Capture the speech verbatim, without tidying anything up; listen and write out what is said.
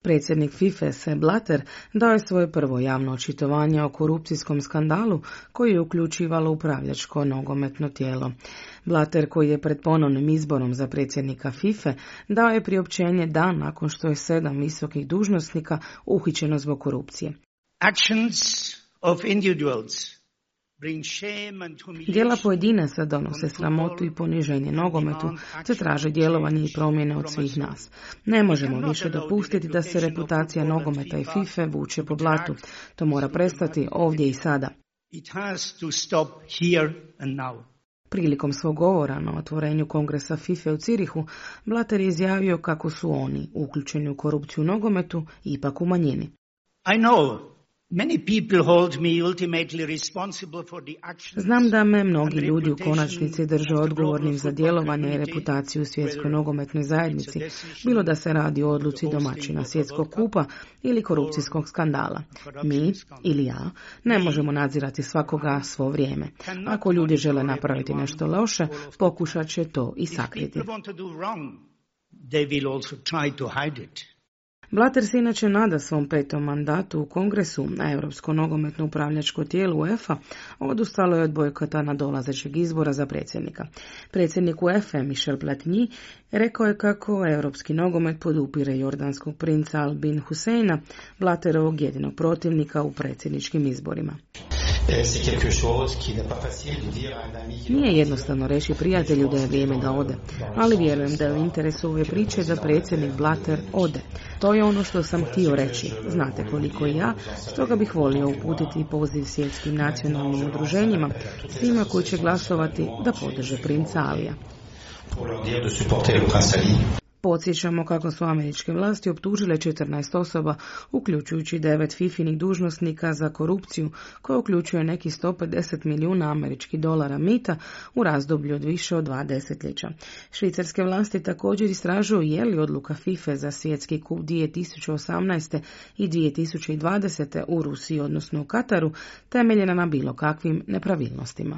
Predsjednik FIFA Sepp Blatter dao je svoje prvo javno očitovanje o korupcijskom skandalu koji je uključivalo upravljačko nogometno tijelo. Blatter, koji je pred ponovnim izborom za predsjednika FIFA, dao je priopćenje dan nakon što je sedam visokih dužnosnika uhićeno zbog korupcije. Actions of individuals Djela pojedinaca donose sramotu i poniženje nogometu, te traže djelovanje i promjene od svih nas. Ne možemo više dopustiti da se reputacija nogometa i FIFA vuče po blatu. To mora prestati ovdje i sada. Prilikom svog govora na otvorenju kongresa FIFA u Cirihu, Blatter je izjavio kako su oni, uključeni u korupciju u nogometu, ipak u manjini. I know. Many people hold me ultimately responsible for the actions. Znam da me mnogi ljudi u konačnici drže odgovornim za djelovanje i reputaciju u svjetskoj nogometnoj zajednici, bilo da se radi o odluci domaćina svjetskog kupa ili korupcijskog skandala. Mi, ili ja, ne možemo nadzirati svakoga svo vrijeme. Ako ljudi žele napraviti nešto loše, pokušat će to i sakriti. Blatter se inače nada svom petom mandatu u kongresu, a Europsko nogometno upravljačko tijelo UEFA odustalo je od bojkota nadolazećeg izbora za predsjednika. Predsjednik UEFA Michel Platini rekao je kako europski nogomet podupire jordanskog princa Al Bin Huseina, Blatterovog jedinog protivnika u predsjedničkim izborima. Nije jednostavno reći prijatelju da je vrijeme da ode, ali vjerujem da je u interesu ove priče da predsjednik Blatter ode. To je ono što sam htio reći. Znate koliko i ja, stoga bih volio uputiti poziv svjetskim nacionalnim udruženjima, svima koji će glasovati da podrže princa Alija. Podsjećamo kako su američke vlasti optužile četrnaest osoba, uključujući devet fifinih dužnosnika za korupciju, koja uključuje nekih sto pedeset milijuna američkih dolara mita u razdoblju od više od dva desetljeća. Švicarske vlasti također istražuju je li odluka FIFA za svjetski kup dvije tisuće osamnaeste i dvije tisuće dvadesete u Rusiji, odnosno u Kataru, temeljena na bilo kakvim nepravilnostima.